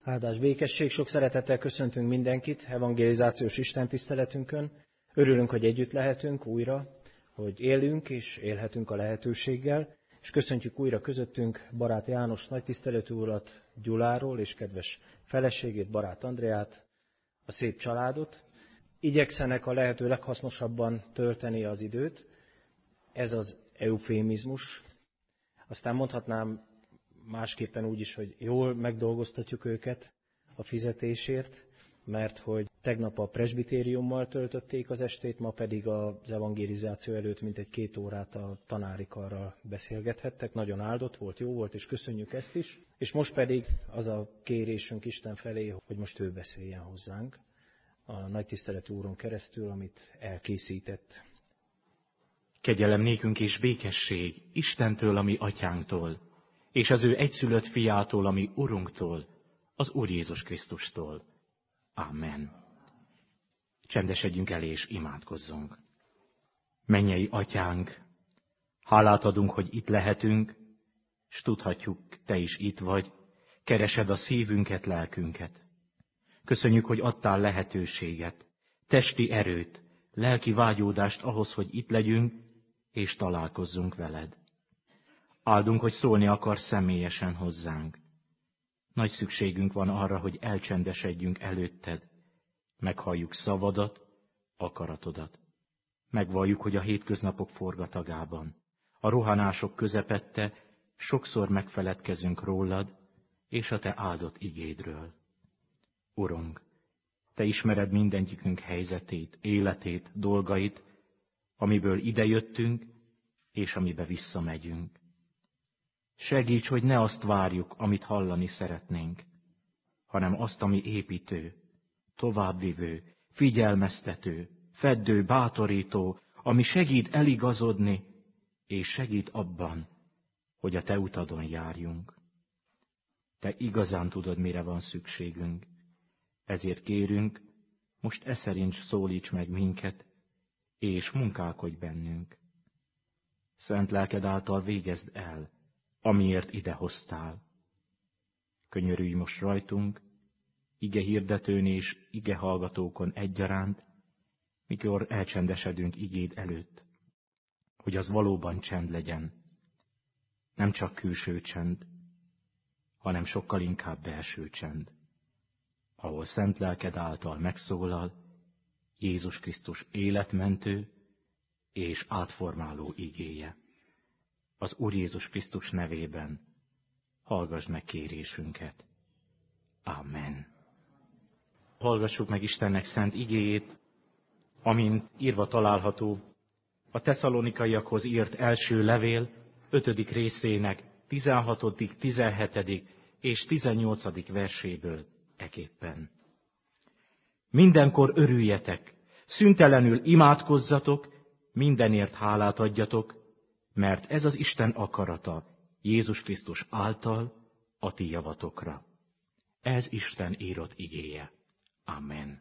Áldás, békesség, sok szeretettel köszöntünk mindenkit evangelizációs istentiszteletünkön. Örülünk, hogy együtt lehetünk újra, hogy élünk és élhetünk a lehetőséggel, és köszöntjük újra közöttünk Barát János nagytiszteletű urat Gyuláról, és kedves feleségét, Barát Andreát, a szép családot. Igyekszenek a lehető leghasznosabban tölteni az időt. Ez az eufémizmus. Aztán mondhatnám másképpen úgy is, hogy jól megdolgoztatjuk őket a fizetésért, mert hogy tegnap a presbitériummal töltötték az estét, ma pedig az evangelizáció előtt mintegy 2 órát a tanári karral beszélgethettek. Nagyon áldott volt, jó volt, és köszönjük ezt is. És most pedig az a kérésünk Isten felé, hogy most ő beszéljen hozzánk a nagy tiszteletű úron keresztül, amit elkészített. Kegyelem nékünk és békesség Istentől, a mi atyánktól, és az ő egyszülött fiától, a mi Urunktól, az Úr Jézus Krisztustól. Amen. Csendesedjünk el és imádkozzunk. Mennyei atyánk, hálát adunk, hogy itt lehetünk, s tudhatjuk, te is itt vagy, keresed a szívünket, lelkünket. Köszönjük, hogy adtál lehetőséget, testi erőt, lelki vágyódást ahhoz, hogy itt legyünk, és találkozzunk veled. Áldunk, hogy szólni akar személyesen hozzánk. Nagy szükségünk van arra, hogy elcsendesedjünk előtted, meghalljuk szavadat, akaratodat. Megvalljuk, hogy a hétköznapok forgatagában, a rohanások közepette sokszor megfeledkezünk rólad és a te áldott igédről. Urunk, te ismered mindegyikünk helyzetét, életét, dolgait, amiből idejöttünk, és amibe visszamegyünk. Segíts, hogy ne azt várjuk, amit hallani szeretnénk, hanem azt, ami építő, továbbvivő, figyelmeztető, feddő, bátorító, ami segít eligazodni, és segít abban, hogy a te utadon járjunk. Te igazán tudod, mire van szükségünk. Ezért kérünk, most eszerint szólíts meg minket, és munkálkodj bennünk. Szent lelked által végezd el, amiért idehoztál. Könyörülj most rajtunk, ige hirdetőn és ige hallgatókon egyaránt, mikor elcsendesedünk igéd előtt, hogy az valóban csend legyen. Nem csak külső csend, hanem sokkal inkább belső csend, ahol szent lelked által megszólal Jézus Krisztus életmentő és átformáló igéje. Az Úr Jézus Krisztus nevében hallgass meg kérésünket. Amen. Hallgassuk meg Istennek szent igéjét, amint írva található a Tesszalonikaiakhoz írt első levél 5. részének 16., 17. és 18. verséből eképpen. Mindenkor örüljetek, szüntelenül imádkozzatok, mindenért hálát adjatok, mert ez az Isten akarata Jézus Krisztus által a ti javatokra. Ez Isten írott igéje. Amen.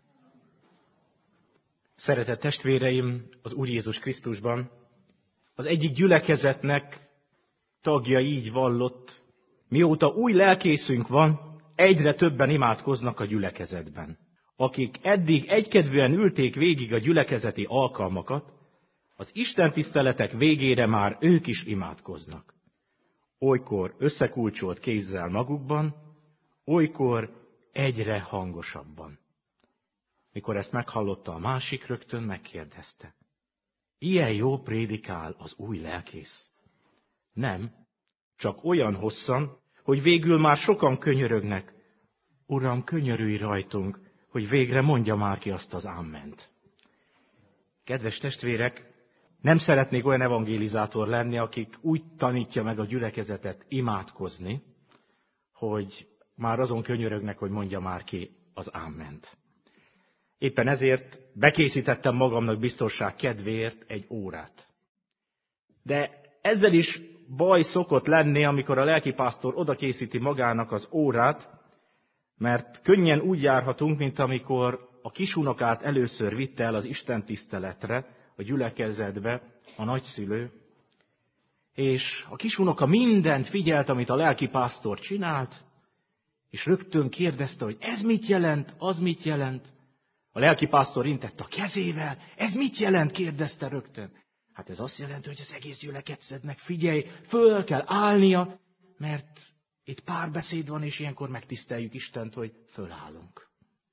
Szeretett testvéreim, az Úr Jézus Krisztusban, az egyik gyülekezetnek tagja így vallott: mióta új lelkészünk van, egyre többen imádkoznak a gyülekezetben. Akik eddig egykedvűen ülték végig a gyülekezeti alkalmakat, az istentiszteletek végére már ők is imádkoznak. Olykor összekulcsolt kézzel magukban, olykor egyre hangosabban. Mikor ezt meghallotta a másik, rögtön megkérdezte: ilyen jó prédikál az új lelkész? Nem, csak olyan hosszan, hogy végül már sokan könyörögnek: Uram, könyörülj rajtunk, hogy végre mondja már ki azt az áment. Kedves testvérek, nem szeretnék olyan evangelizátor lenni, akik úgy tanítja meg a gyülekezetet imádkozni, hogy már azon könyörögnek, hogy mondja már ki az áment. Éppen ezért bekészítettem magamnak biztonság kedvéért egy órát. De ezzel is baj szokott lenni, amikor a lelkipásztor oda készíti magának az órát, mert könnyen úgy járhatunk, mint amikor a kisunokát először vitte el az istentiszteletre, a gyülekezetbe a nagyszülő, és a kisunoka mindent figyelt, amit a lelkipásztor csinált, És rögtön kérdezte, hogy ez mit jelent, az mit jelent. A lelkipásztor intett a kezével. Ez mit jelent? Kérdezte rögtön. Hát ez azt jelenti, hogy az egész gyülekezetnek figyelj, föl kell állnia, mert itt párbeszéd van, és ilyenkor megtiszteljük Istent, hogy fölállunk.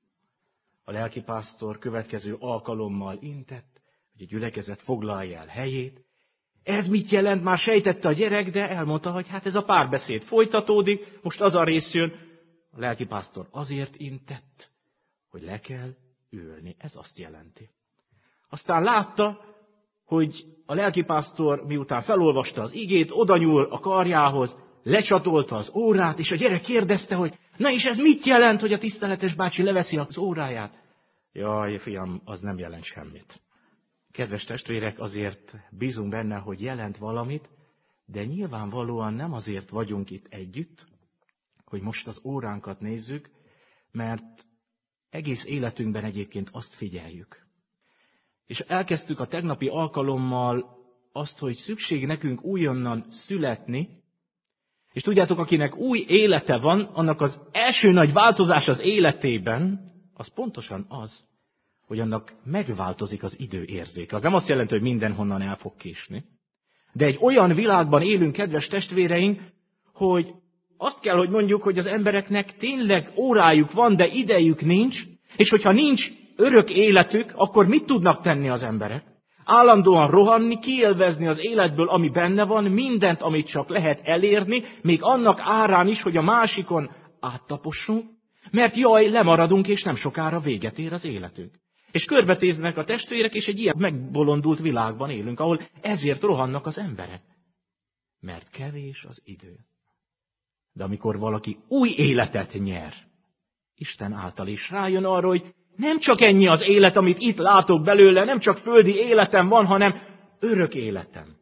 A lelkipásztor következő alkalommal intett, hogy a gyülekezet foglalja el helyét. Ez mit jelent? Már sejtette a gyerek, de elmondta, hogy hát ez a párbeszéd folytatódik, most az a rész jön. A lelkipásztor azért intett, hogy le kell ülni. Ez azt jelenti. Aztán látta, hogy a lelkipásztor miután felolvasta az igét, odanyúl a karjához, lecsatolta az órát, és a gyerek kérdezte, hogy na és ez mit jelent, hogy a tiszteletes bácsi leveszi az óráját? Jaj, fiam, az nem jelent semmit. Kedves testvérek, azért bízunk benne, hogy jelent valamit, de nyilvánvalóan nem azért vagyunk itt együtt, hogy most az óránkat nézzük, mert egész életünkben egyébként azt figyeljük. És elkezdtük a tegnapi alkalommal azt, hogy szükség nekünk újonnan születni, és tudjátok, akinek új élete van, annak az első nagy változás az életében, az pontosan az, hogy annak megváltozik az időérzéke. Az nem azt jelenti, hogy mindenhonnan el fog késni. De egy olyan világban élünk, kedves testvéreink, hogy azt kell, hogy mondjuk, hogy az embereknek tényleg órájuk van, de idejük nincs, és hogyha nincs örök életük, akkor mit tudnak tenni az emberek? Állandóan rohanni, kiélvezni az életből, ami benne van, mindent, amit csak lehet elérni, még annak árán is, hogy a másikon áttapossunk, mert jaj, lemaradunk, és nem sokára véget ér az életünk. És körbetéznek a testvérek, és egy ilyen megbolondult világban élünk, ahol ezért rohannak az emberek. Mert kevés az idő. De amikor valaki új életet nyer, Isten által is rájön arra, hogy nem csak ennyi az élet, amit itt látok belőle, nem csak földi életem van, hanem örök életem.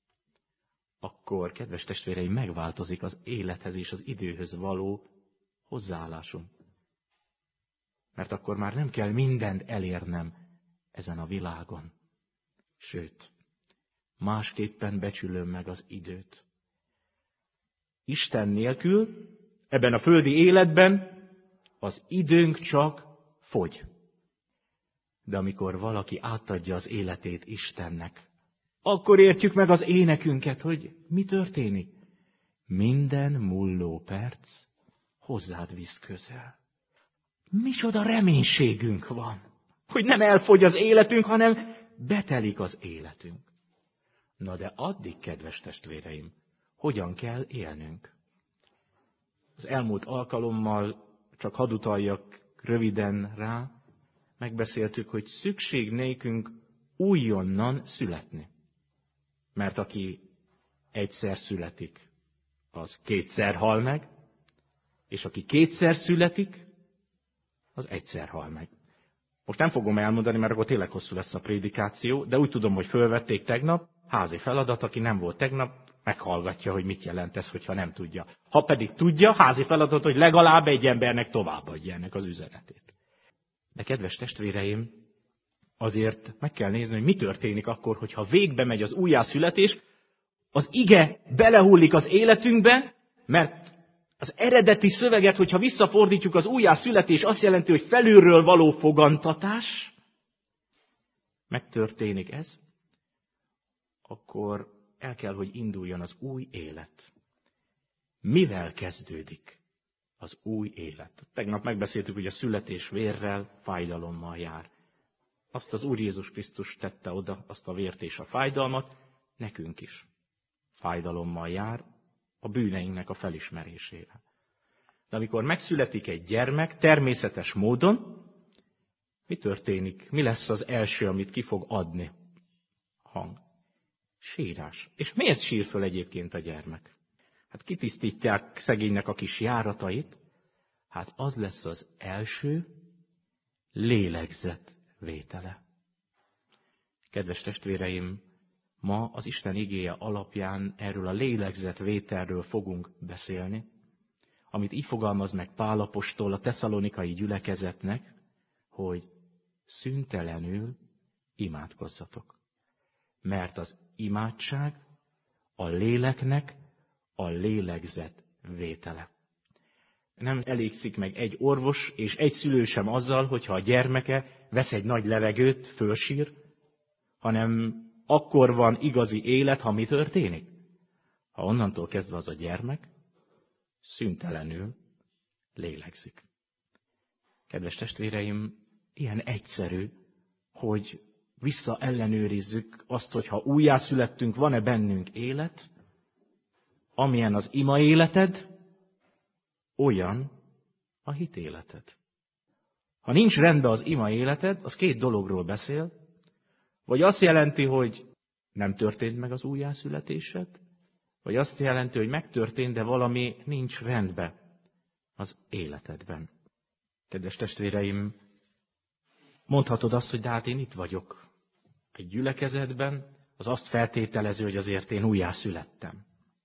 Akkor, kedves testvéreim, megváltozik az élethez és az időhöz való hozzáállásunk. Mert akkor már nem kell mindent elérnem ezen a világon. Sőt, másképpen becsülöm meg az időt. Isten nélkül, ebben a földi életben az időnk csak fogy. De amikor valaki átadja az életét Istennek, akkor értjük meg az énekünket, hogy mi történik. Minden múló perc hozzád visz közel. Micsoda reménységünk van, hogy nem elfogy az életünk, hanem betelik az életünk. Na de addig, kedves testvéreim, hogyan kell élnünk? Az elmúlt alkalommal csak hadd utaljak röviden rá, megbeszéltük, hogy szükség nékünk újonnan születni. Mert aki egyszer születik, az kétszer hal meg, és aki kétszer születik, az egyszer hal meg. Most nem fogom elmondani, mert akkor tényleg hosszú lesz a prédikáció, de úgy tudom, hogy fölvették tegnap, házi feladat, aki nem volt tegnap, meghallgatja, hogy mit jelent ez, hogyha nem tudja. Ha pedig tudja, házi feladat, hogy legalább egy embernek továbbadja ennek az üzenetét. De kedves testvéreim, azért meg kell nézni, hogy mi történik akkor, hogyha végbe megy az újjászületés, az ige belehullik az életünkbe, mert az eredeti szöveget, hogyha visszafordítjuk, az újjászületés azt jelenti, hogy felülről való fogantatás, megtörténik ez, akkor el kell, hogy induljon az új élet. Mivel kezdődik az új élet? Tegnap megbeszéltük, hogy a születés vérrel, fájdalommal jár. Azt az Úr Jézus Krisztus tette oda, azt a vért és a fájdalmat, nekünk is. Fájdalommal jár a bűneinknek a felismerésével. De amikor megszületik egy gyermek, természetes módon, mi történik? Mi lesz az első, amit ki fog adni? Hang. Sírás. És miért sír föl egyébként a gyermek? Hát kitisztítják szegénynek a kis járatait. Hát az lesz az első lélegzet vétele. Kedves testvéreim, ma az Isten igéje alapján erről a lélegzetvételről fogunk beszélni, amit így fogalmaz meg Pál apostol a tesszalonikai gyülekezetnek, hogy szüntelenül imádkozzatok. Mert az imádság a léleknek a lélegzet vétele. Nem elégszik meg egy orvos és egy szülő sem azzal, hogyha a gyermeke vesz egy nagy levegőt, fölsír, hanem akkor van igazi élet, ha mi történik? Ha onnantól kezdve az a gyermek szüntelenül lélegzik. Kedves testvéreim, ilyen egyszerű, hogy visszaellenőrizzük azt, hogy ha újjászülettünk, van-e bennünk élet, amilyen az ima életed, olyan a hit életed. Ha nincs rendben az ima életed, az két dologról beszél, vagy azt jelenti, hogy nem történt meg az újjászületésed, vagy azt jelenti, hogy megtörtént, de valami nincs rendben az életedben. Kedves testvéreim, mondhatod azt, hogy de hát én itt vagyok egy gyülekezetben, az azt feltételező, hogy azért én újjászülettem.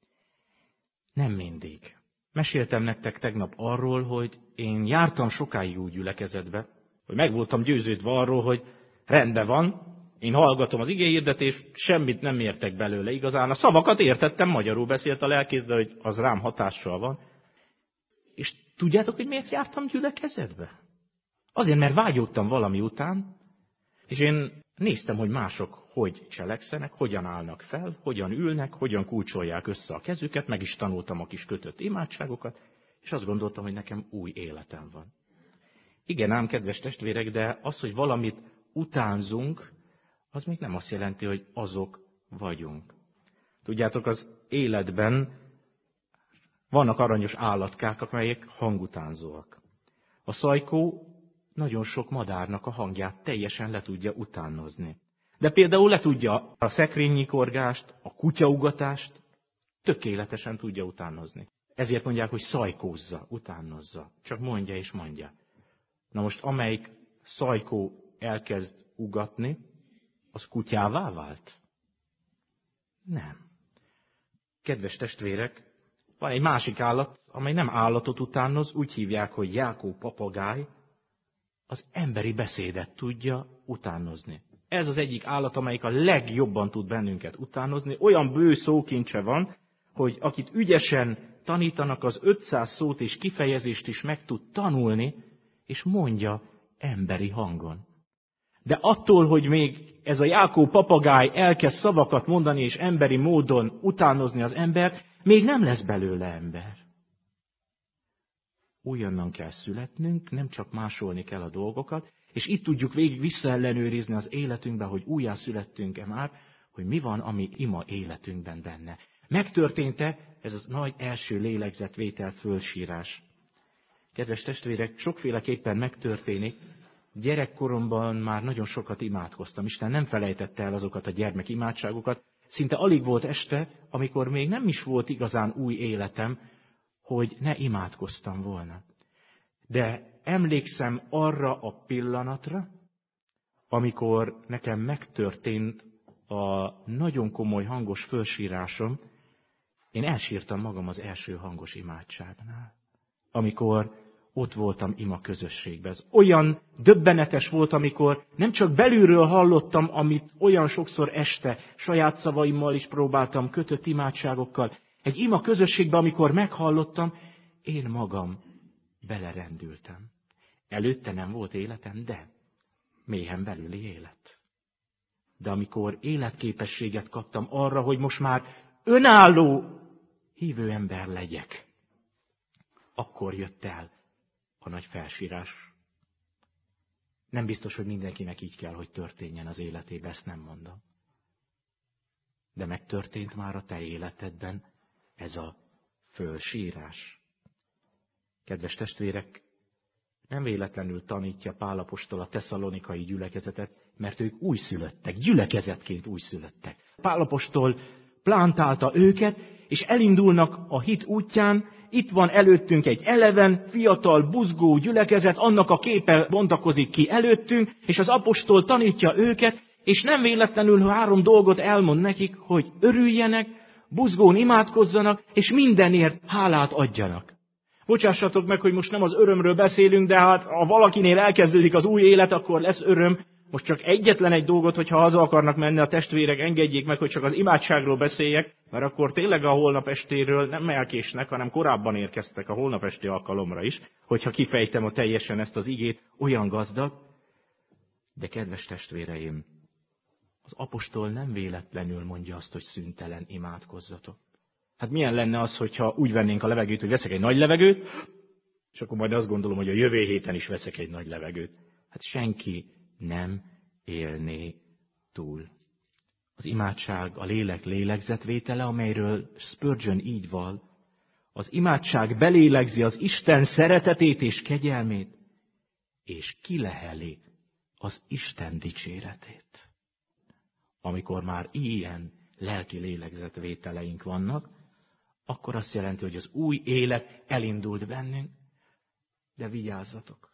Nem mindig. Meséltem nektek tegnap arról, hogy én jártam sokáig úgy gyülekezetbe, hogy meg voltam győződve arról, hogy rendben van, én hallgatom az igéhirdetést, semmit nem értek belőle igazán. A szavakat értettem, magyarul beszélt a lelkész, de hogy az rám hatással van. És tudjátok, hogy miért jártam gyülekezetbe? Azért, mert vágyódtam valami után, és én néztem, hogy mások hogy cselekszenek, hogyan állnak fel, hogyan ülnek, hogyan kulcsolják össze a kezüket, meg is tanultam a kis kötött imádságokat, és azt gondoltam, hogy nekem új életem van. Igen ám, kedves testvérek, de az, hogy valamit utánzunk, az még nem azt jelenti, hogy azok vagyunk. Tudjátok, az életben vannak aranyos állatkák, amelyek hangutánzóak. A szajkó nagyon sok madárnak a hangját teljesen le tudja utánozni. De például le tudja a szekrénynyikorgást, a kutyaugatást, tökéletesen tudja utánozni. Ezért mondják, hogy szajkózza, utánozza. Csak mondja és mondja. Na most amelyik szajkó elkezd ugatni, az kutyává vált? Nem. Kedves testvérek, van egy másik állat, amely nem állatot utánoz, úgy hívják, hogy jákó papagáj, az emberi beszédet tudja utánozni. Ez az egyik állat, amelyik a legjobban tud bennünket utánozni. Olyan bő szókincse van, hogy akit ügyesen tanítanak, az 500 szót és kifejezést is meg tud tanulni, és mondja emberi hangon. De attól, hogy még ez a jákó papagáj elkezd szavakat mondani, és emberi módon utánozni az embert, még nem lesz belőle ember. Újonnan kell születnünk, nem csak másolni kell a dolgokat, és itt tudjuk végig visszaellenőrizni az életünkben, hogy újjászülettünk-e már, hogy mi van, ami ima életünkben benne. Megtörtént-e ez a nagy első lélegzetvétel, fölsírás? Kedves testvérek, sokféleképpen megtörténik. Gyerekkoromban már nagyon sokat imádkoztam. Isten nem felejtette el azokat a gyermekimádságokat. Szinte alig volt este, amikor még nem is volt igazán új életem, hogy ne imádkoztam volna. De emlékszem arra a pillanatra, amikor nekem megtörtént a nagyon komoly hangos fölsírásom, én elsírtam magam az első hangos imádságnál. Amikor ott voltam ima közösségben. Ez olyan döbbenetes volt, amikor nem csak belülről hallottam, amit olyan sokszor este saját szavaimmal is próbáltam, kötött imádságokkal. Egy ima közösségben, amikor meghallottam, én magam belerendültem. Előtte nem volt életem, de mélyen belüli élet. De amikor életképességet kaptam arra, hogy most már önálló hívő ember legyek, akkor jött el a nagy felsírás. Nem biztos, hogy mindenkinek így kell, hogy történjen az életében, ezt nem mondom. De megtörtént már a te életedben ez a fölsírás. Kedves testvérek, nem véletlenül tanítja Pál apostol a tesszalonikai gyülekezetet, mert ők újszülöttek, gyülekezetként újszülöttek. Pál apostol plántálta őket, és elindulnak a hit útján. Itt van előttünk egy eleven, fiatal, buzgó gyülekezet, annak a képe bontakozik ki előttünk, és az apostol tanítja őket, és nem véletlenül 3 dolgot elmond nekik, hogy örüljenek, buzgón imádkozzanak, és mindenért hálát adjanak. Bocsássatok meg, hogy most nem az örömről beszélünk, de hát ha valakinél elkezdődik az új élet, akkor lesz öröm, Most csak egyetlen egy dolgot, hogyha haza akarnak menni a testvérek, engedjék meg, hogy csak az imádságról beszéljek, mert akkor tényleg a holnap estéről nem elkésnek, hanem korábban érkeztek a holnap esti alkalomra is, hogyha kifejtem teljesen ezt az igét, olyan gazdag. De kedves testvéreim, az apostol nem véletlenül mondja azt, hogy szüntelen imádkozzatok. Hát milyen lenne az, hogyha úgy vennénk a levegőt, hogy veszek egy nagy levegőt, és akkor majd azt gondolom, hogy a jövő héten is veszek egy nagy levegőt. Hát senki nem élné túl. Az imádság a lélek lélegzetvétele, amelyről Spurgeon így val. Az imádság belélegzi az Isten szeretetét és kegyelmét, és kileheli az Isten dicséretét. Amikor már ilyen lelki lélegzetvételeink vannak, akkor azt jelenti, hogy az új élet elindult bennünk, de vigyázzatok.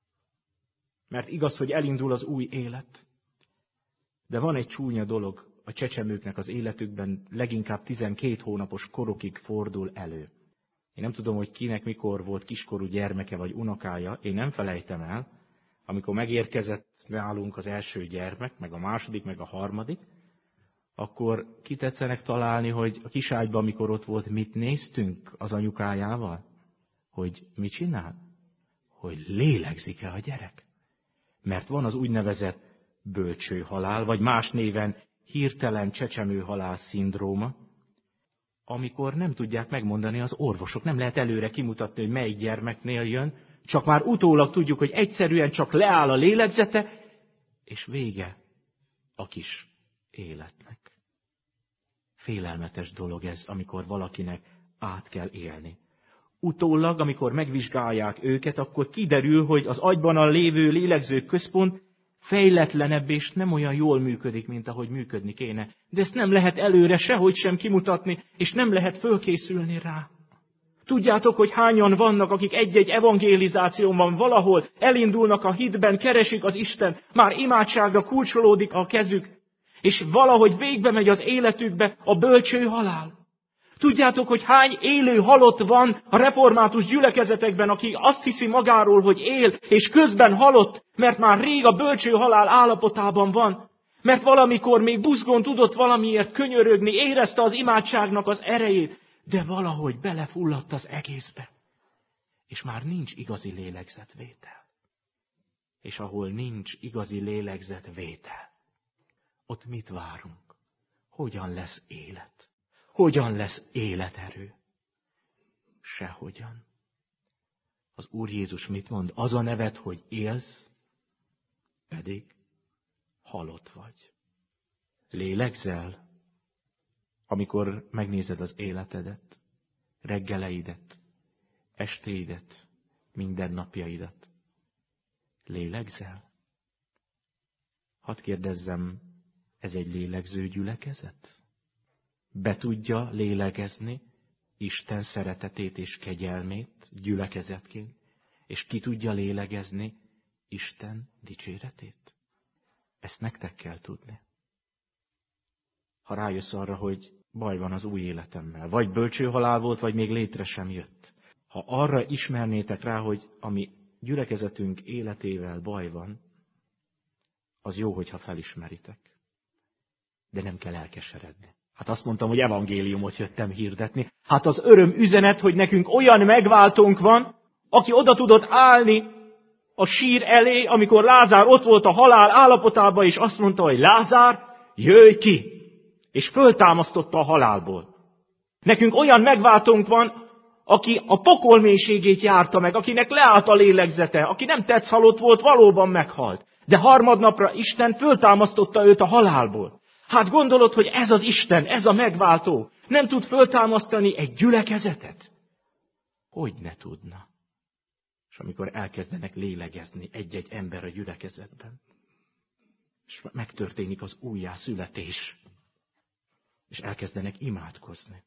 Mert igaz, hogy elindul az új élet, de van egy csúnya dolog a csecsemőknek az életükben, leginkább 12 hónapos korokig fordul elő. Én nem tudom, hogy kinek mikor volt kiskorú gyermeke vagy unokája, én nem felejtem el, amikor megérkezett nálunk az első gyermek, meg a második, meg a harmadik, akkor kitetszenek találni, hogy a kiságyban, amikor ott volt, mit néztünk az anyukájával? Hogy mit csinál? Hogy lélegzik-e a gyerek? Mert van az úgynevezett bölcső halál, vagy más néven hirtelen csecsemő halál szindróma, amikor nem tudják megmondani az orvosok, nem lehet előre kimutatni, hogy melyik gyermeknél jön, csak már utólag tudjuk, hogy egyszerűen csak leáll a lélegzete, és vége a kis életnek. Félelmetes dolog ez, amikor valakinek át kell élni. Utólag, amikor megvizsgálják őket, akkor kiderül, hogy az agyban a lévő lélegző központ fejletlenebb és nem olyan jól működik, mint ahogy működni kéne. De ezt nem lehet előre sehogy sem kimutatni, és nem lehet fölkészülni rá. Tudjátok, hogy hányan vannak, akik egy-egy evangélizációban valahol elindulnak a hitben, keresik az Istent, már imádságra kulcsolódik a kezük, és valahogy végbe megy az életükbe a bölcső halál. Tudjátok, hogy hány élő halott van a református gyülekezetekben, aki azt hiszi magáról, hogy él, és közben halott, mert már rég a bölcső halál állapotában van. Mert valamikor még buzgón tudott valamiért könyörögni, érezte az imádságnak az erejét, de valahogy belefulladt az egészbe. És már nincs igazi lélegzetvétel. És ahol nincs igazi lélegzetvétel, ott mit várunk? Hogyan lesz élet? Hogyan lesz életerő? Sehogyan. Az Úr Jézus mit mond? Az a neved, hogy élsz, pedig halott vagy. Lélegzel, amikor megnézed az életedet, reggeleidet, estéidet, mindennapjaidat. Lélegzel? Hadd kérdezzem, ez egy lélegző gyülekezet? Be tudja lélegezni Isten szeretetét és kegyelmét gyülekezetként, és ki tudja lélegezni Isten dicséretét? Ezt nektek kell tudni. Ha rájössz arra, hogy baj van az új életemmel, vagy bölcső halál volt, vagy még létre sem jött. Ha arra ismernétek rá, hogy ami gyülekezetünk életével baj van, az jó, hogyha felismeritek. De nem kell elkeseredni. Hát azt mondtam, hogy evangéliumot jöttem hirdetni. Hát az öröm üzenet, hogy nekünk olyan megváltónk van, aki oda tudott állni a sír elé, amikor Lázár ott volt a halál állapotában, és azt mondta, hogy Lázár, jöjj ki! És föltámasztotta a halálból. Nekünk olyan megváltónk van, aki a pokol mélységét járta meg, akinek leállt a lélegzete, aki nem tetszhalott volt, valóban meghalt. De harmadnapra Isten föltámasztotta őt a halálból. Hát gondolod, hogy ez az Isten, ez a megváltó nem tud föltámasztani egy gyülekezetet? Hogy ne tudna? És amikor elkezdenek lélegezni egy-egy ember a gyülekezetben, és megtörténik az újjászületés, és elkezdenek imádkozni.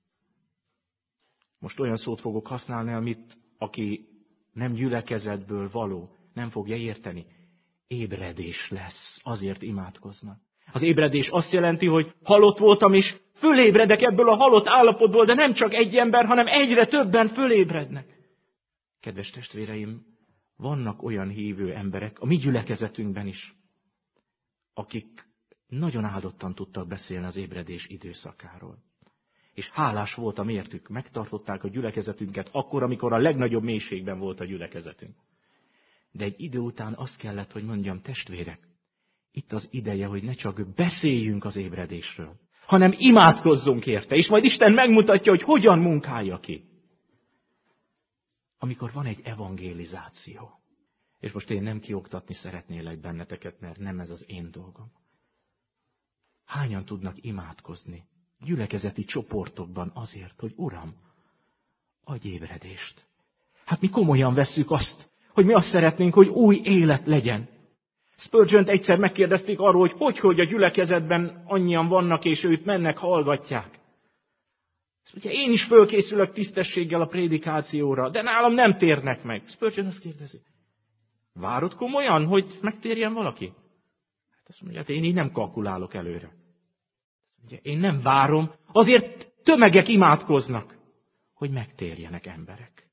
Most olyan szót fogok használni, amit aki nem gyülekezetből való, nem fogja érteni. Ébredés lesz, azért imádkoznak. Az ébredés azt jelenti, hogy halott voltam, és fölébredek ebből a halott állapotból, de nem csak egy ember, hanem egyre többen fölébrednek. Kedves testvéreim, vannak olyan hívő emberek, a mi gyülekezetünkben is, akik nagyon áldottan tudtak beszélni az ébredés időszakáról. És hálás voltam értük, megtartották a gyülekezetünket akkor, amikor a legnagyobb mélységben volt a gyülekezetünk. De egy idő után azt kellett, hogy mondjam, testvérek, itt az ideje, hogy ne csak beszéljünk az ébredésről, hanem imádkozzunk érte, és majd Isten megmutatja, hogy hogyan munkálja ki. Amikor van egy evangélizáció, és most én nem kioktatni szeretnélek benneteket, mert nem ez az én dolgom. Hányan tudnak imádkozni gyülekezeti csoportokban azért, hogy Uram, adj ébredést. Hát mi komolyan vesszük azt, hogy mi azt szeretnénk, hogy új élet legyen. Spurgeont egyszer megkérdezték arról, hogy a gyülekezetben annyian vannak, és őt mennek, hallgatják. Ugye én is fölkészülök tisztességgel a prédikációra, de nálam nem térnek meg. Spurgeon azt kérdezi, várod komolyan, hogy megtérjen valaki? Hát azt mondja, hát én így nem kalkulálok előre. Ugye, én nem várom, azért tömegek imádkoznak, hogy megtérjenek emberek.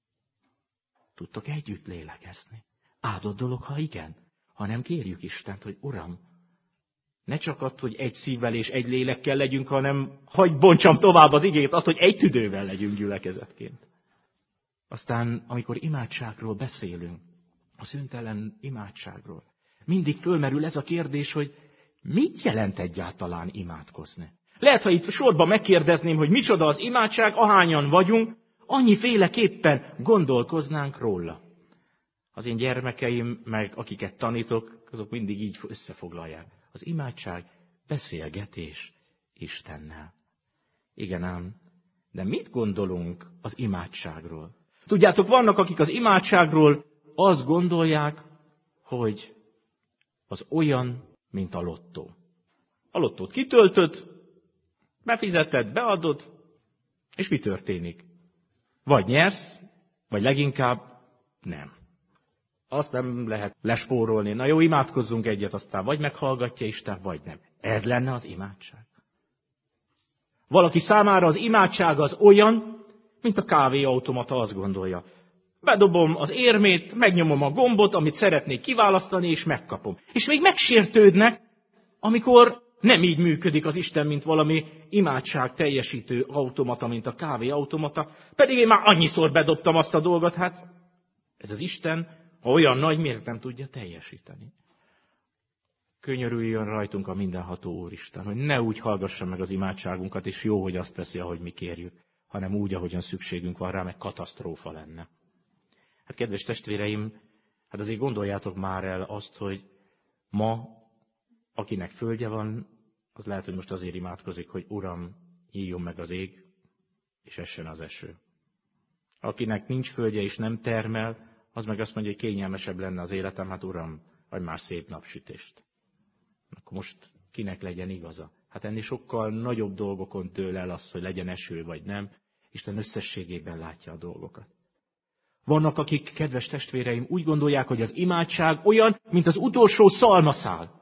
Tudtok együtt lélegezni? Áldott dolog, ha igen, hanem kérjük Istent, hogy Uram, ne csak azt, hogy egy szívvel és egy lélekkel legyünk, hanem hagyj bontsam tovább az igét, azt, hogy egy tüdővel legyünk gyülekezetként. Aztán, amikor imádságról beszélünk, a szüntelen imádságról, mindig fölmerül ez a kérdés, hogy mit jelent egyáltalán imádkozni? Lehet, ha itt sorban megkérdezném, hogy micsoda az imádság, ahányan vagyunk, annyiféleképpen gondolkoznánk róla. Az én gyermekeim, meg akiket tanítok, azok mindig így összefoglalják. Az imádság beszélgetés Istennel. Igen ám, de mit gondolunk az imádságról? Tudjátok, vannak, akik az imádságról azt gondolják, hogy az olyan, mint a lottó. A lottót kitöltöd, befizeted, beadod, és mi történik? Vagy nyersz, vagy leginkább nem. Azt nem lehet lespórolni. Na jó, imádkozzunk egyet, aztán vagy meghallgatja Isten, vagy nem. Ez lenne az imádság. Valaki számára az imádság az olyan, mint a kávéautomata, azt gondolja. Bedobom az érmét, megnyomom a gombot, amit szeretnék kiválasztani, és megkapom. És még megsértődnek, amikor nem így működik az Isten, mint valami imádság teljesítő automata, mint a kávéautomata. Pedig én már annyiszor bedobtam azt a dolgot, hát ez az Isten, ha olyan nagy, miért nem tudja teljesíteni? Könyörüljön rajtunk a mindenható Úristen, hogy ne úgy hallgassa meg az imádságunkat, és jó, hogy azt teszi, ahogy mi kérjük, hanem úgy, ahogyan szükségünk van rá, meg katasztrófa lenne. Hát kedves testvéreim, hát azért gondoljátok már el azt, hogy ma, akinek földje van, az lehet, hogy most azért imádkozik, hogy Uram, nyíljon meg az ég, és essen az eső. Akinek nincs földje és nem termel, az meg azt mondja, hogy kényelmesebb lenne az életem, hát Uram, adj már szép napsütést. Akkor most kinek legyen igaza? Hát ennél sokkal nagyobb dolgokon től el az, hogy legyen eső vagy nem. Isten összességében látja a dolgokat. Vannak, akik, kedves testvéreim, úgy gondolják, hogy az imádság olyan, mint az utolsó szalmaszál.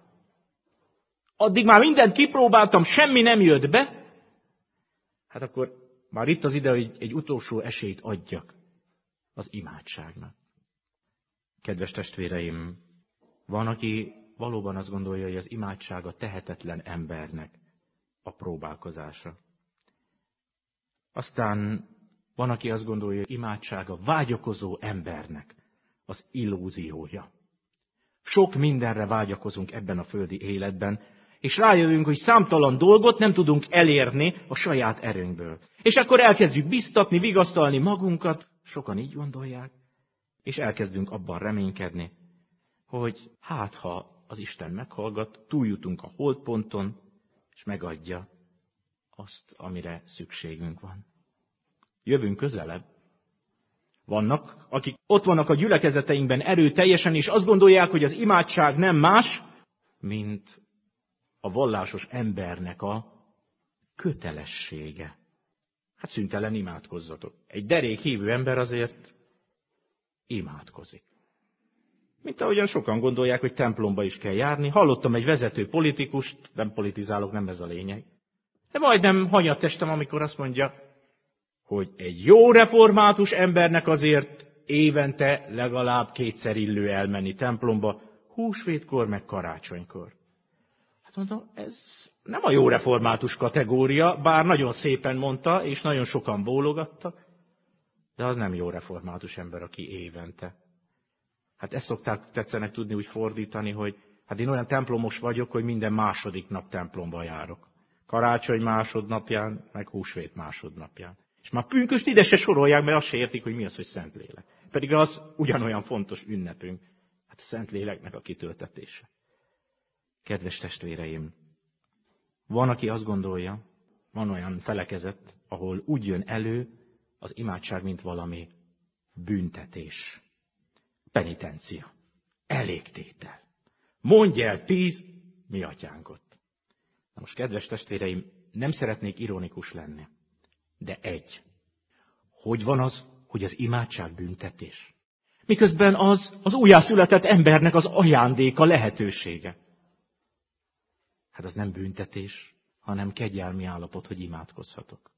Addig már mindent kipróbáltam, semmi nem jött be. Hát akkor már itt az ide, hogy egy utolsó esélyt adjak az imádságnak. Kedves testvéreim, van, aki valóban azt gondolja, hogy az imádság a tehetetlen embernek a próbálkozása. Aztán van, aki azt gondolja, hogy imádság a vágyakozó embernek az illúziója. Sok mindenre vágyakozunk ebben a földi életben, és rájövünk, hogy számtalan dolgot nem tudunk elérni a saját erőnkből. És akkor elkezdjük biztatni, vigasztalni magunkat, sokan így gondolják, és elkezdünk abban reménykedni, hogy hát ha az Isten meghallgat, túljutunk a holdponton, és megadja azt, amire szükségünk van. Jövünk közelebb. Vannak, akik ott vannak a gyülekezeteinkben erőteljesen, és azt gondolják, hogy az imádság nem más, mint a vallásos embernek a kötelessége. Hát szüntelen imádkozzatok. Egy derék hívő ember azért imádkozik. Mint ahogyan sokan gondolják, hogy templomba is kell járni. Hallottam egy vezető politikust, nem politizálok, nem ez a lényeg. De majdnem hanyattestem, amikor azt mondja, hogy egy jó református embernek azért évente legalább 2-szer illő elmenni templomba, húsvétkor meg karácsonykor. Hát mondom, ez nem a jó református kategória, bár nagyon szépen mondta, és nagyon sokan bólogattak, de az nem jó református ember, aki évente. Hát ezt szokták tetszenek tudni úgy fordítani, hogy hát én olyan templomos vagyok, hogy minden második nap templomba járok. Karácsony másodnapján, meg húsvét másodnapján. És már pünköst ide se sorolják, mert azt se értik, hogy mi az, hogy Szentlélek. Pedig az ugyanolyan fontos ünnepünk. Hát a Szentléleknek a kitöltetése. Kedves testvéreim, van, aki azt gondolja, van olyan felekezet, ahol úgy jön elő az imádság, mint valami büntetés, penitencia, elégtétel. Mondj el 10 mi atyánkot. Na most, kedves testvéreim, nem szeretnék ironikus lenni, de hogy van az, hogy az imádság büntetés? Miközben az újjászületett embernek az ajándéka, lehetősége. Hát az nem büntetés, hanem kegyelmi állapot, hogy imádkozhatok.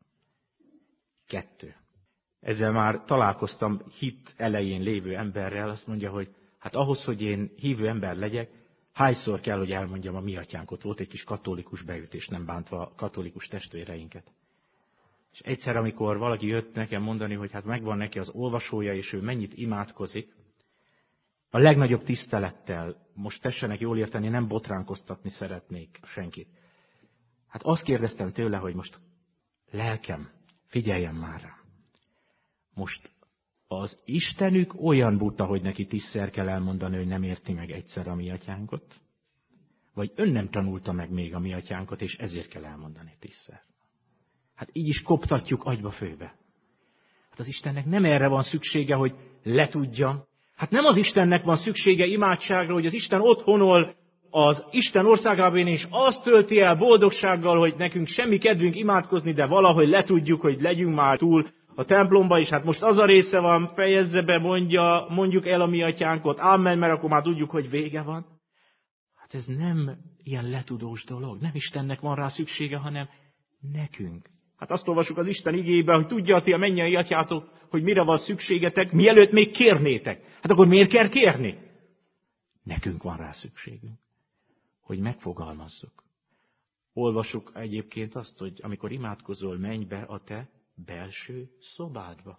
2. Ezzel már találkoztam hit elején lévő emberrel, azt mondja, hogy hát ahhoz, hogy én hívő ember legyek, hányszor kell, hogy elmondjam a mi atyánkot. Volt egy kis katolikus beütés, nem bántva a katolikus testvéreinket. És egyszer, amikor valaki jött nekem mondani, hogy hát megvan neki az olvasója, és ő mennyit imádkozik, a legnagyobb tisztelettel, most tessenek jól érteni, nem botránkoztatni szeretnék senkit. Hát azt kérdeztem tőle, hogy most lelkem, figyeljen már rá. Most az Istenük olyan buta, hogy neki 10-szer kell elmondani, hogy nem érti meg egyszer a mi atyánkot? Vagy ön nem tanulta meg még a mi atyánkot, és ezért kell elmondani 10-szer? Hát így is koptatjuk agyba főbe. Hát az Istennek nem erre van szüksége, hogy letudja. Hát nem az Istennek van szüksége imádságra, hogy az Isten otthonol az Isten országában, és azt tölti el boldogsággal, hogy nekünk semmi kedvünk imádkozni, de valahogy letudjuk, hogy legyünk már túl a templomba, és hát most az a része van, fejezze be, mondjuk el a mi atyánkot, ámen, mert akkor már tudjuk, hogy vége van. Hát ez nem ilyen letudós dolog, nem Istennek van rá szüksége, hanem nekünk. Hát azt olvasjuk az Isten igébe, hogy tudja ti a mennyei atyátok, hogy mire van szükségetek, mielőtt még kérnétek. Hát akkor miért kell kérni? Nekünk van rá szükségünk, hogy megfogalmazzuk. Olvasuk egyébként azt, hogy amikor imádkozol, menj be a te belső szobádba.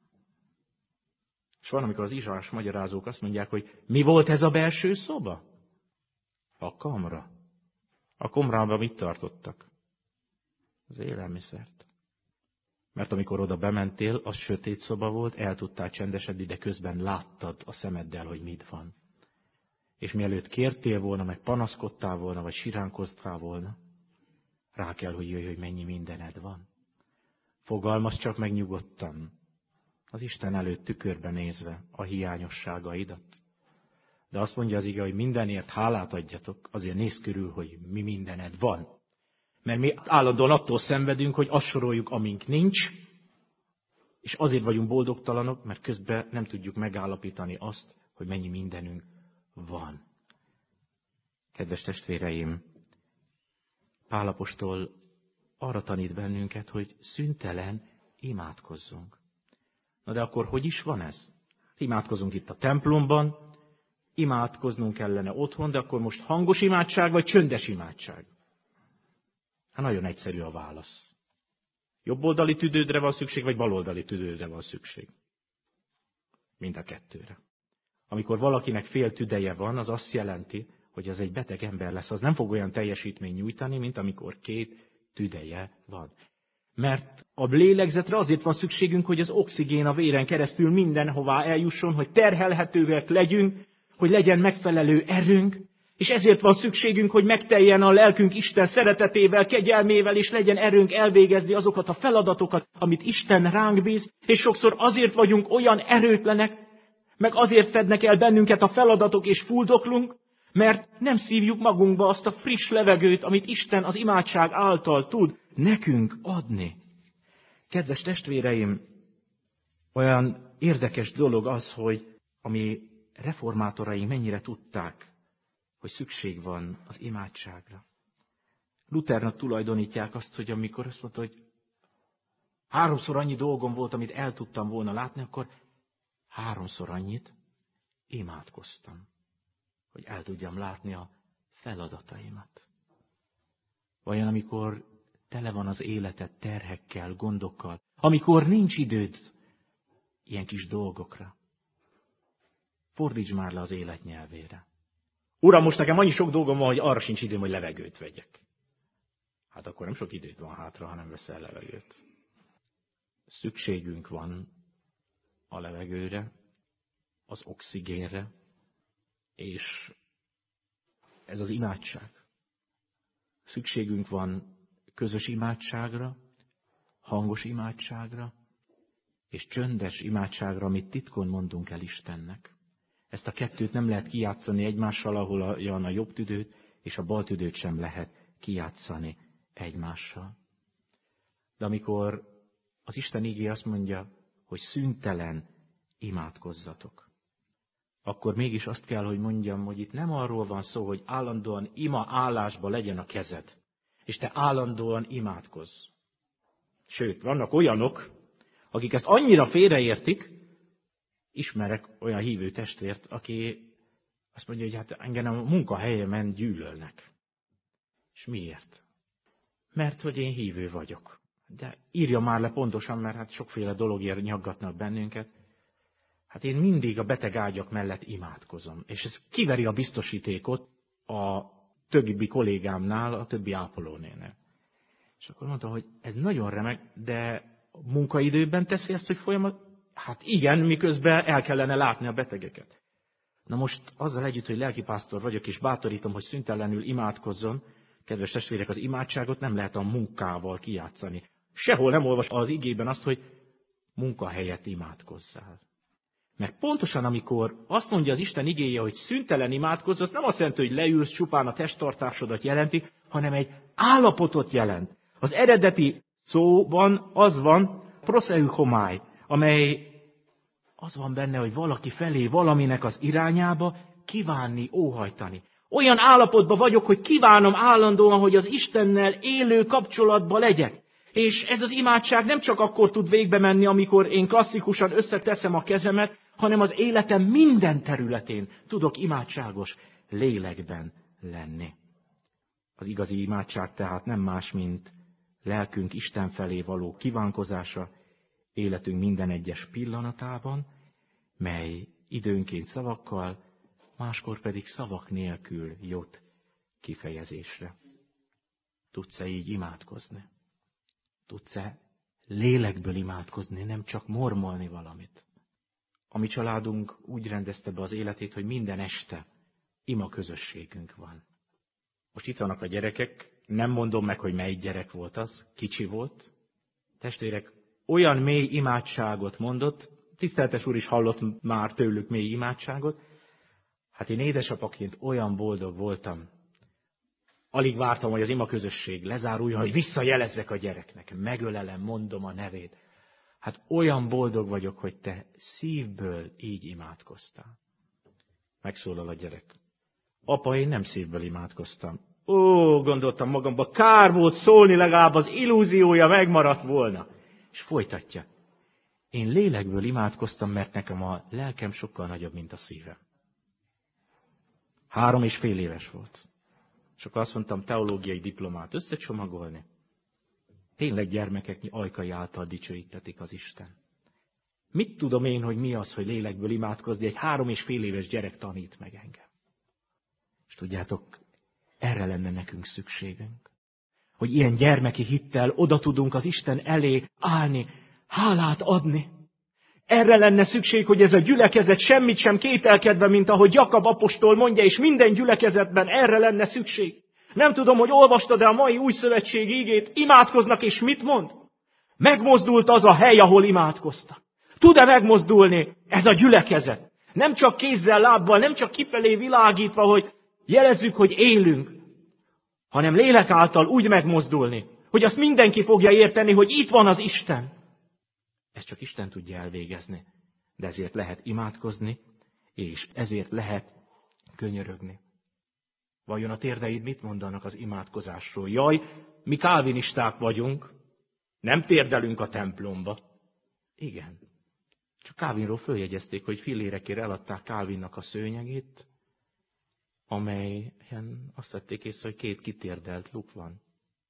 És van, amikor az izsás magyarázók azt mondják, hogy mi volt ez a belső szoba? A kamra. A kamrában mit tartottak? Az élelmiszert. Mert amikor oda bementél, az sötét szoba volt, el tudtál csendesedni, de közben láttad a szemeddel, hogy mit van. És mielőtt kértél volna, meg panaszkodtál volna, vagy siránkoztál volna, rá kell, hogy jöjj, hogy mennyi mindened van. Fogalmazz csak meg nyugodtan, az Isten előtt tükörbe nézve a hiányosságaidat. De azt mondja az ige, hogy mindenért hálát adjatok, azért nézz körül, hogy mi mindened van. Mert mi állandóan attól szenvedünk, hogy azt soroljuk, amink nincs, és azért vagyunk boldogtalanok, mert közben nem tudjuk megállapítani azt, hogy mennyi mindenünk van. Kedves testvéreim, Pál apostol arra tanít bennünket, hogy szüntelen imádkozzunk. Na de akkor hogy is van ez? Imádkozunk itt a templomban, imádkoznunk kellene otthon, de akkor most hangos imádság, vagy csöndes imádság? Hát nagyon egyszerű a válasz. Jobboldali tüdődre van szükség, vagy baloldali tüdődre van szükség? Mind a kettőre. Amikor valakinek fél tüdeje van, az azt jelenti, hogy az egy beteg ember lesz. Az nem fog olyan teljesítményt nyújtani, mint amikor 2 tüdeje van. Mert a lélegzetre azért van szükségünk, hogy az oxigén a véren keresztül mindenhová eljusson, hogy terhelhetőek legyünk, hogy legyen megfelelő erőnk, és ezért van szükségünk, hogy megteljen a lelkünk Isten szeretetével, kegyelmével, és legyen erőnk elvégezni azokat a feladatokat, amit Isten ránk bíz, és sokszor azért vagyunk olyan erőtlenek, meg azért fednek el bennünket a feladatok, és fuldoklunk, mert nem szívjuk magunkba azt a friss levegőt, amit Isten az imádság által tud nekünk adni. Kedves testvéreim, olyan érdekes dolog az, hogy a mi reformátoraink mennyire tudták, hogy szükség van az imádságra. Luthernak tulajdonítják azt, hogy amikor azt mondta, hogy 3-szor annyi dolgom volt, amit el tudtam volna látni, akkor 3-szor annyit imádkoztam, hogy el tudjam látni a feladataimat. Vajon amikor tele van az életed terhekkel, gondokkal, amikor nincs időd ilyen kis dolgokra? Fordíts már le az élet nyelvére. Uram, most nekem annyi sok dolgom van, hogy arra sincs időm, hogy levegőt vegyek. Hát akkor nem sok időd van hátra, ha nem veszel levegőt. Szükségünk van a levegőre, az oxigénre, és ez az imádság. Szükségünk van közös imádságra, hangos imádságra, és csöndes imádságra, amit titkon mondunk el Istennek. Ezt a kettőt nem lehet kijátszani egymással, ahol a jobb tüdőt és a bal tüdőt sem lehet kijátszani egymással. De amikor az Isten igéje azt mondja, hogy szüntelen imádkozzatok, akkor mégis azt kell, hogy mondjam, hogy itt nem arról van szó, hogy állandóan ima állásba legyen a kezed, és te állandóan imádkozz. Sőt, vannak olyanok, akik ezt annyira félreértik, ismerek olyan hívő testvért, aki azt mondja, hogy hát engem a munkahelyemen gyűlölnek. És miért? Mert hogy én hívő vagyok. De írja már le pontosan, mert hát sokféle dologért nyaggatnak bennünket. Hát én mindig a beteg ágyak mellett imádkozom. És ez kiveri a biztosítékot a többi kollégámnál, a többi ápolónénél. És akkor mondtam, hogy ez nagyon remek, de munkaidőben teszi ezt, hogy folyamat? Hát igen, miközben el kellene látni a betegeket. Na most azzal együtt, hogy lelkipásztor vagyok, és bátorítom, hogy szüntelenül imádkozzon, kedves testvérek, az imádságot nem lehet a munkával kijátszani. Sehol nem olvas az igében azt, hogy munkahelyet imádkozzál. Mert pontosan amikor azt mondja az Isten igéje, hogy szüntelen imádkozz, az nem azt jelenti, hogy leülsz, csupán a testtartásodat jelenti, hanem egy állapotot jelent. Az eredeti szóban az van, proseuchomai, amely az van benne, hogy valaki felé, valaminek az irányába kívánni, óhajtani. Olyan állapotban vagyok, hogy kívánom állandóan, hogy az Istennel élő kapcsolatban legyek. És ez az imádság nem csak akkor tud végbe menni, amikor én klasszikusan összeteszem a kezemet, hanem az életem minden területén tudok imádságos lélekben lenni. Az igazi imádság tehát nem más, mint lelkünk Isten felé való kívánkozása életünk minden egyes pillanatában, mely időnként szavakkal, máskor pedig szavak nélkül jut kifejezésre. Tudsz-e így imádkozni? Tudsz-e lélekből imádkozni, nem csak mormolni valamit? A mi családunk úgy rendezte be az életét, hogy minden este ima közösségünk van. Most itt vannak a gyerekek, nem mondom meg, hogy melyik gyerek volt az, kicsi volt. Testvérek, olyan mély imádságot mondott, tiszteletes úr is hallott már tőlük mély imádságot. Hát én édesapaként olyan boldog voltam. Alig vártam, hogy az ima közösség lezáruljon, hogy visszajelezzek a gyereknek. Megölelem, mondom a nevét. Hát olyan boldog vagyok, hogy te szívből így imádkoztál. Megszólal a gyerek. Apa, én nem szívből imádkoztam. Ó, gondoltam magamba, kár volt szólni, legalább az illúziója megmaradt volna. És folytatja. Én lélekből imádkoztam, mert nekem a lelkem sokkal nagyobb, mint a szívem. 3,5 éves volt. És akkor azt mondtam, teológiai diplomát összecsomagolni. Tényleg gyermekeknyi ajkai által dicsőítetik az Isten. Mit tudom én, hogy mi az, hogy lélekből imádkozni? Egy 3,5 éves gyerek tanít meg engem. És tudjátok, erre lenne nekünk szükségünk. Hogy ilyen gyermeki hittel oda tudunk az Isten elé állni, hálát adni. Erre lenne szükség, hogy ez a gyülekezet semmit sem kételkedve, mint ahogy Jakab apostol mondja, és minden gyülekezetben erre lenne szükség. Nem tudom, hogy olvastad-e a mai új szövetség ígét, imádkoznak, és mit mond? Megmozdult az a hely, ahol imádkoztak. Tud-e megmozdulni ez a gyülekezet? Nem csak kézzel, lábbal, nem csak kifelé világítva, hogy jelezzük, hogy élünk, hanem lélek által úgy megmozdulni, hogy azt mindenki fogja érteni, hogy itt van az Isten. Ezt csak Isten tudja elvégezni, de ezért lehet imádkozni, és ezért lehet könyörögni. Vajon a térdeid mit mondanak az imádkozásról? Jaj, mi kálvinisták vagyunk, nem térdelünk a templomba. Igen. Csak Calvinról följegyezték, hogy fillérekért eladták Calvinnak a szőnyegét, amelyen azt vették észre, hogy 2 kitérdelt luk van.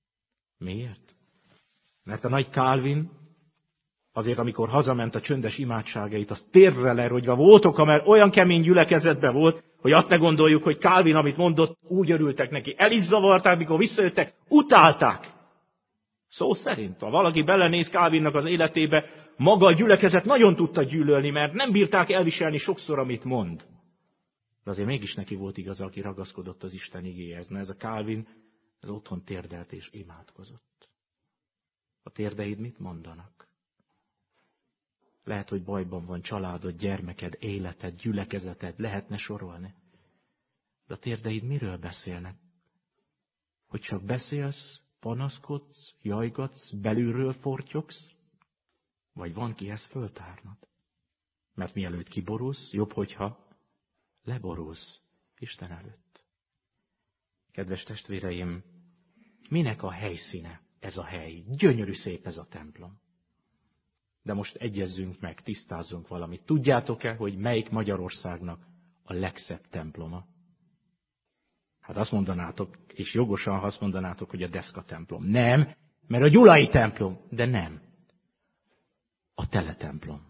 Miért? Mert a nagy Calvin azért, amikor hazament a csöndes imádságait, az térre lerogyva volt mert olyan kemény gyülekezetben volt, hogy azt ne gondoljuk, hogy Calvin, amit mondott, úgy örültek neki. El is zavarták, mikor visszajöttek, utálták. Szó szerint, ha valaki belenéz Calvinnak az életébe, maga a gyülekezet nagyon tudta gyűlölni, mert nem bírták elviselni sokszor, amit mond. De azért mégis neki volt igaza, aki ragaszkodott az Isten igéhez. Na ez a Calvin, ez otthon térdelt és imádkozott. A térdeid mit mondanak? Lehet, hogy bajban van családod, gyermeked, életed, gyülekezeted, lehetne sorolni. De a térdeid miről beszélnek? Hogy csak beszélsz, panaszkodsz, jajgatsz, belülről fortyogsz? Vagy van kihez föltárnod? Mert mielőtt kiborulsz, jobb, hogyha leborulsz Isten előtt. Kedves testvéreim, minek a helyszíne ez a hely? Gyönyörű szép ez a templom. De most egyezzünk meg, tisztázzunk valamit. Tudjátok-e, hogy melyik Magyarországnak a legszebb temploma? Hát azt mondanátok, és jogosan azt mondanátok, hogy a Deszka templom. Nem, mert a Gyulai templom, de nem. A Tele templom.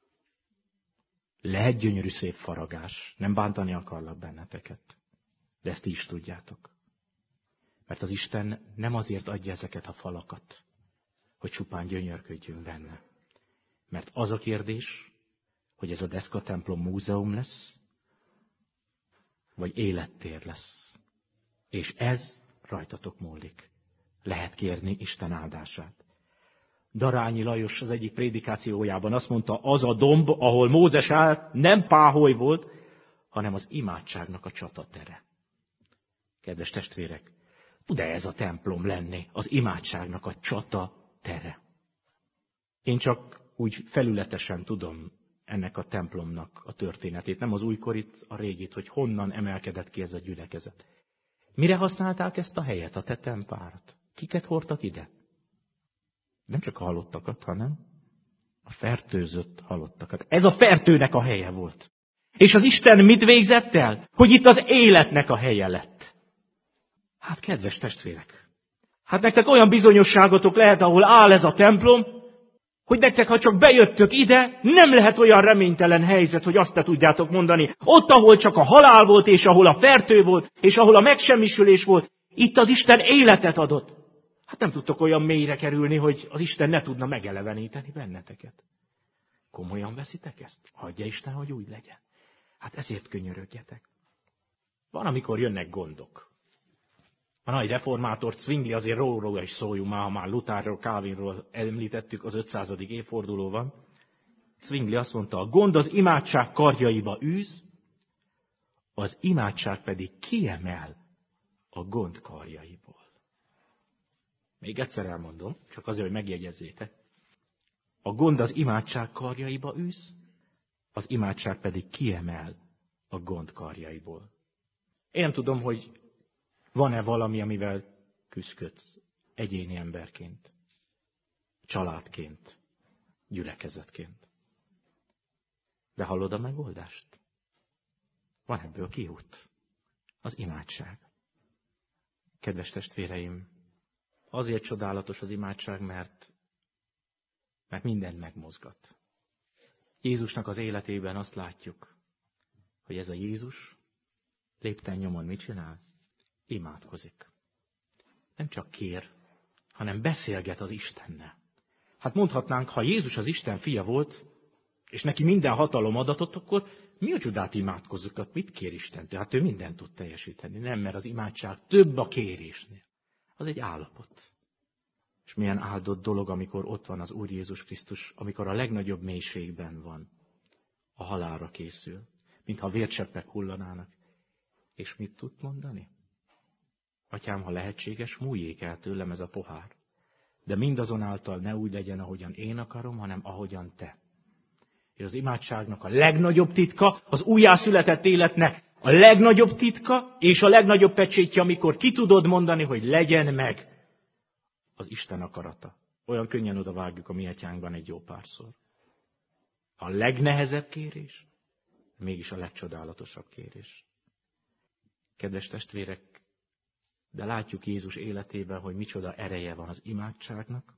Lehet gyönyörű szép faragás, nem bántani akarlak benneteket. De ezt is tudjátok. Mert az Isten nem azért adja ezeket a falakat, hogy csupán gyönyörködjünk benne. Mert az a kérdés, hogy ez a Deszka templom múzeum lesz, vagy élettér lesz. És ez rajtatok múlik. Lehet kérni Isten áldását. Darányi Lajos az egyik prédikációjában azt mondta, az a domb, ahol Mózes állt, nem páholy volt, hanem az imádságnak a csatatere. Kedves testvérek, de ez a templom lenné, az imádságnak a csatatere. Én csak úgy felületesen tudom ennek a templomnak a történetét, nem az újkorit, a régit, hogy honnan emelkedett ki ez a gyülekezet. Mire használták ezt a helyet, a tetempárat? Kiket hordtak ide? Nem csak a halottakat, hanem a fertőzött halottakat. Ez a fertőnek a helye volt. És az Isten mit végzett el? Hogy itt az életnek a helye lett. Hát kedves testvérek, hát nektek olyan bizonyosságotok lehet, ahol áll ez a templom, hogy nektek, ha csak bejöttök ide, nem lehet olyan reménytelen helyzet, hogy azt ne tudjátok mondani. Ott, ahol csak a halál volt, és ahol a fertő volt, és ahol a megsemmisülés volt, itt az Isten életet adott. Hát nem tudtok olyan mélyre kerülni, hogy az Isten ne tudna megeleveníteni benneteket. Komolyan veszitek ezt? Hagyja Isten, hogy úgy legyen. Hát ezért könyörögjetek. Van, amikor jönnek gondok. A nagy reformátor Zwingli, azért róla is szóljunk már, ha már Lutherről, Calvinról említettük, az 500. évfordulóban. Zwingli azt mondta, a gond az imádság karjaiba űz, az imádság pedig kiemel a gond karjaiból. Még egyszer elmondom, csak azért, hogy megjegyezzétek. A gond az imádság karjaiba űz, az imádság pedig kiemel a gond karjaiból. Én nem tudom, hogy van-e valami, amivel küzdködsz egyéni emberként, családként, gyülekezetként. De hallod a megoldást? Van ebből kiút. Az imádság. Kedves testvéreim, azért csodálatos az imádság, mert mindent megmozgat. Jézusnak az életében azt látjuk, hogy ez a Jézus lépten nyomon mit csinál? Imádkozik. Nem csak kér, hanem beszélget az Istennel. Hát mondhatnánk, ha Jézus az Isten fia volt, és neki minden hatalom adatott, akkor mi a csodát imádkozzuk? Mit kér Istentől? Hát ő mindent tud teljesíteni. Nem, mert az imádság több a kérésnél. Az egy állapot. És milyen áldott dolog, amikor ott van az Úr Jézus Krisztus, amikor a legnagyobb mélységben van. A halálra készül. Mintha vércseppek hullanának. És mit tud mondani? Atyám, ha lehetséges, múljék el tőlem ez a pohár. De mindazonáltal ne úgy legyen, ahogyan én akarom, hanem ahogyan te. És az imádságnak a legnagyobb titka, az újjászületett életnek a legnagyobb titka, és a legnagyobb pecsétje, amikor ki tudod mondani, hogy legyen meg az Isten akarata. Olyan könnyen odavágjuk a mi atyánkban egy jó párszor. A legnehezebb kérés, mégis a legcsodálatosabb kérés. Kedves testvérek, de látjuk Jézus életében, hogy micsoda ereje van az imádságnak.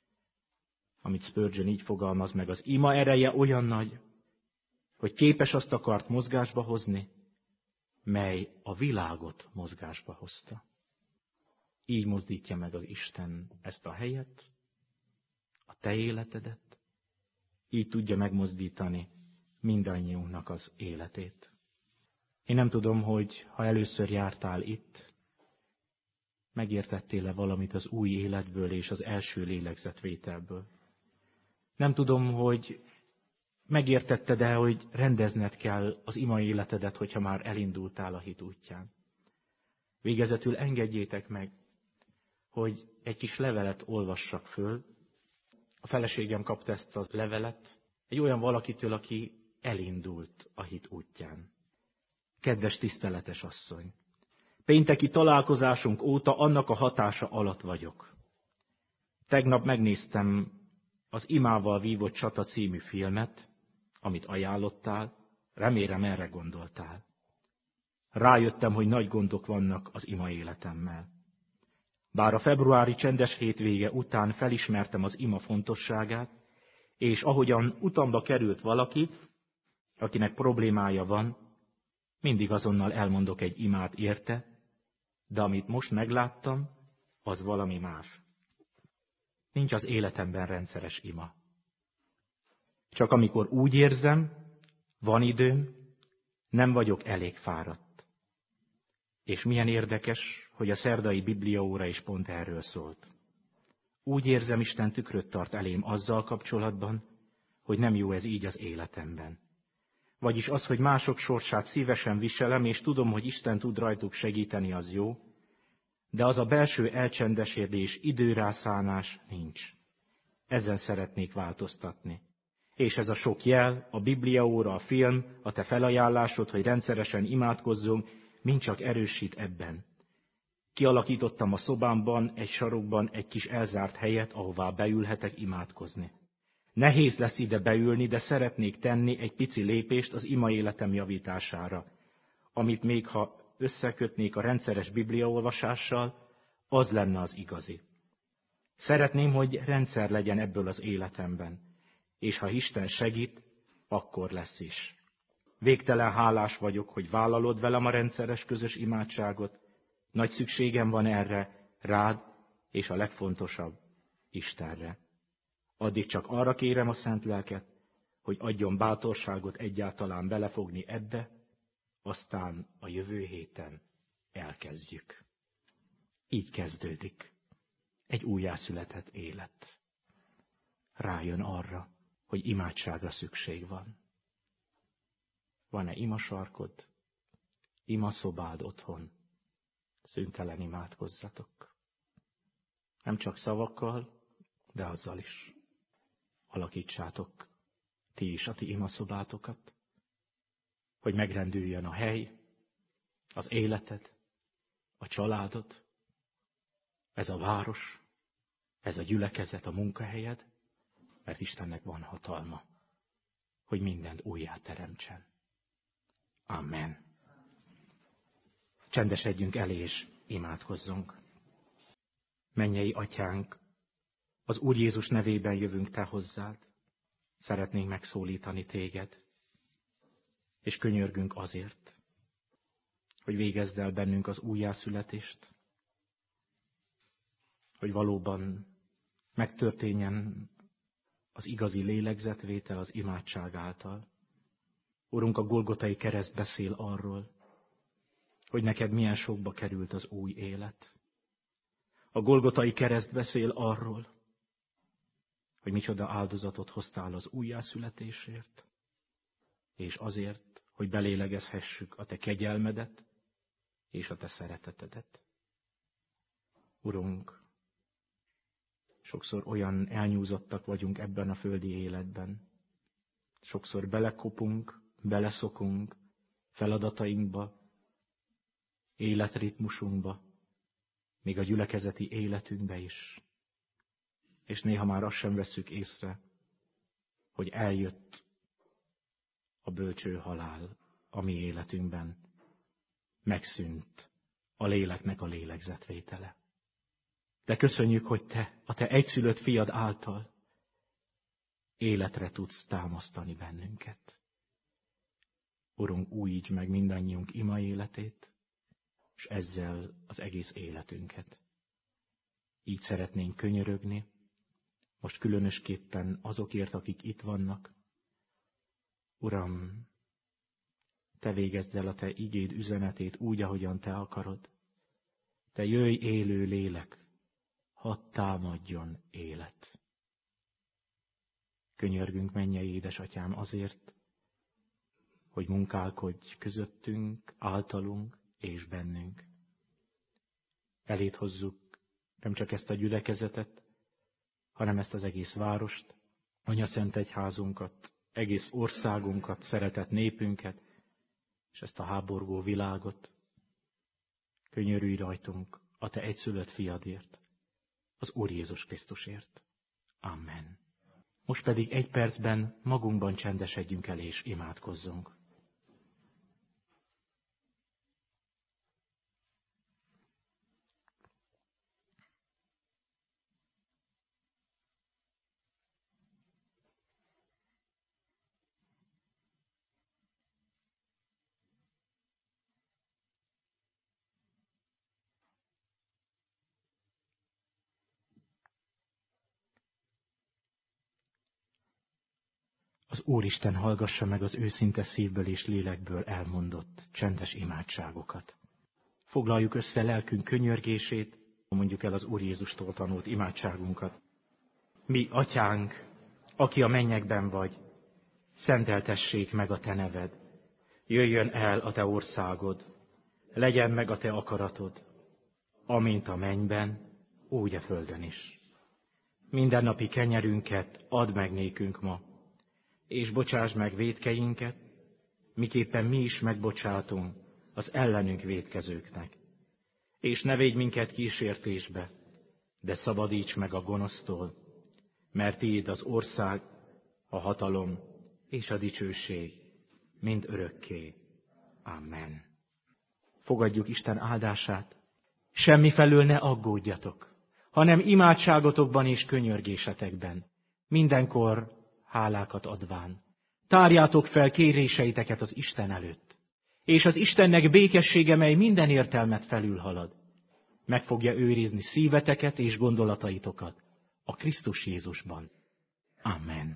Amit Spurgeon így fogalmaz meg, az ima ereje olyan nagy, hogy képes azt a kart mozgásba hozni, mely a világot mozgásba hozta. Így mozdítja meg az Isten ezt a helyet, a te életedet, így tudja megmozdítani mindannyiunknak az életét. Én nem tudom, hogy ha először jártál itt, megértettél-e valamit az új életből és az első lélegzetvételből. Nem tudom, hogy megértetted-e, hogy rendezned kell az ima életedet, hogyha már elindultál a hit útján. Végezetül engedjétek meg, hogy egy kis levelet olvassak föl. A feleségem kapta ezt a levelet egy olyan valakitől, aki elindult a hit útján. Kedves tiszteletes asszony! Pénteki találkozásunk óta annak a hatása alatt vagyok. Tegnap megnéztem az Imával vívott csata című filmet, amit ajánlottál, remélem erre gondoltál. Rájöttem, hogy nagy gondok vannak az ima életemmel. Bár a februári csendes hétvége után felismertem az ima fontosságát, és ahogyan utamba került valaki, akinek problémája van, mindig azonnal elmondok egy imát érte, de amit most megláttam, az valami más. Nincs az életemben rendszeres ima. Csak amikor úgy érzem, van időm, nem vagyok elég fáradt. És milyen érdekes, hogy a szerdai bibliaóra is pont erről szólt. Úgy érzem, Isten tükröt tart elém azzal kapcsolatban, hogy nem jó ez így az életemben. Vagyis az, hogy mások sorsát szívesen viselem, és tudom, hogy Isten tud rajtuk segíteni, az jó, de az a belső elcsendesedés, időrászánás nincs. Ezen szeretnék változtatni. És ez a sok jel, a bibliaóra, a film, a te felajánlásod, hogy rendszeresen imádkozzunk, mind csak erősít ebben. Kialakítottam a szobámban, egy sarokban egy kis elzárt helyet, ahová beülhetek imádkozni. Nehéz lesz ide beülni, de szeretnék tenni egy pici lépést az ima életem javítására, amit még ha összekötnék a rendszeres bibliaolvasással, az lenne az igazi. Szeretném, hogy rendszer legyen ebből az életemben, és ha Isten segít, akkor lesz is. Végtelen hálás vagyok, hogy vállalod velem a rendszeres közös imádságot. Nagy szükségem van erre, rád, és a legfontosabb, Istenre. Addig csak arra kérem a szent lelket, hogy adjon bátorságot egyáltalán belefogni ebbe, aztán a jövő héten elkezdjük. Így kezdődik egy újjászületett élet. Rájön arra, hogy imádságra szükség van. Van-e imasarkod, imaszobád otthon? Szüntelen imádkozzatok. Nem csak szavakkal, de azzal is. Alakítsátok ti is a ti imaszobátokat, hogy megrendüljön a hely, az életed, a családod, ez a város, ez a gyülekezet, a munkahelyed, mert Istennek van hatalma, hogy mindent újjá teremtsen. Amen. Csendesedjünk el és imádkozzunk. Mennyei Atyánk, az Úr Jézus nevében jövünk te hozzád. Szeretnénk megszólítani téged, és könyörgünk azért, hogy végezd el bennünk az újjászületést, hogy valóban megtörténjen az igazi lélegzetvétel az imádság által. Urunk, a Golgotai kereszt beszél arról, hogy neked milyen sokba került az új élet. A Golgotai kereszt beszél arról, hogy micsoda áldozatot hoztál az újjászületésért, és azért, hogy belélegezhessük a te kegyelmedet és a te szeretetedet. Urunk, sokszor olyan elnyúzottak vagyunk ebben a földi életben. Sokszor belekopunk, beleszokunk feladatainkba, életritmusunkba, még a gyülekezeti életünkbe is. És néha már azt sem vesszük észre, hogy eljött a bölcső halál a mi életünkben. Megszűnt a léleknek a lélegzetvétele. De köszönjük, hogy te, a te egyszülött fiad által életre tudsz támasztani bennünket. Urunk, újítsd meg mindannyiunk ima életét, és ezzel az egész életünket. Így szeretnénk könyörögni, most különösképpen azokért, akik itt vannak. Uram, te végezd el a te igéd üzenetét úgy, ahogyan te akarod. Te jöjj, élő lélek, hadd támadjon élet. Könyörgünk, mennyei édesatyám, azért, hogy munkálkodj közöttünk, általunk és bennünk. Eléd hozzuk nem csak ezt a gyülekezetet, hanem ezt az egész várost, Anyaszent Egyházunkat, egész országunkat, szeretett népünket, és ezt a háborgó világot. Könyörülj rajtunk a te egyszülött fiadért, az Úr Jézus Krisztusért. Amen. Most pedig egy percben magunkban csendesedjünk el és imádkozzunk. Az Úristen hallgassa meg az őszinte szívből és lélekből elmondott csendes imádságokat. Foglaljuk össze lelkünk könyörgését, mondjuk el az Úr Jézustól tanult imádságunkat. Mi, Atyánk, aki a mennyekben vagy, szenteltessék meg a te neved. Jöjjön el a te országod, legyen meg a te akaratod, amint a mennyben, úgy a földön is. Mindennapi kenyerünket add meg nékünk ma, és bocsásd meg vétkeinket, miképpen mi is megbocsátunk az ellenünk vétkezőknek. És ne védj minket kísértésbe, de szabadíts meg a gonosztól, mert tiéd az ország, a hatalom és a dicsőség mind örökké. Amen. Fogadjuk Isten áldását. Semmifelől ne aggódjatok, hanem imádságotokban és könyörgésetekben mindenkor hálákat adván. Tárjátok fel kéréseiteket az Isten előtt, és az Istennek békessége, mely minden értelmet felülhalad, meg fogja őrizni szíveteket és gondolataitokat a Krisztus Jézusban. Amen.